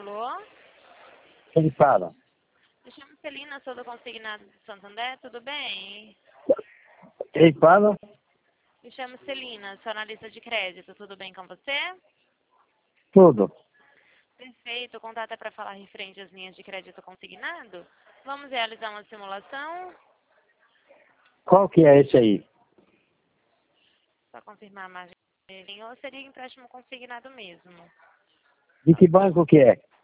Alô? Quem fala? Me chamo Celina, sou do Consignado de Santander, tudo bem? Quem fala? Me chamo Celina, sou analista de crédito, tudo bem com você? Tudo. Perfeito, o contato é para falar referente às linhas de crédito consignado. Vamos realizar uma simulação, Qual que é esse aí? para confirmar a margem ou seria empréstimo consignado mesmo? De que banco que é?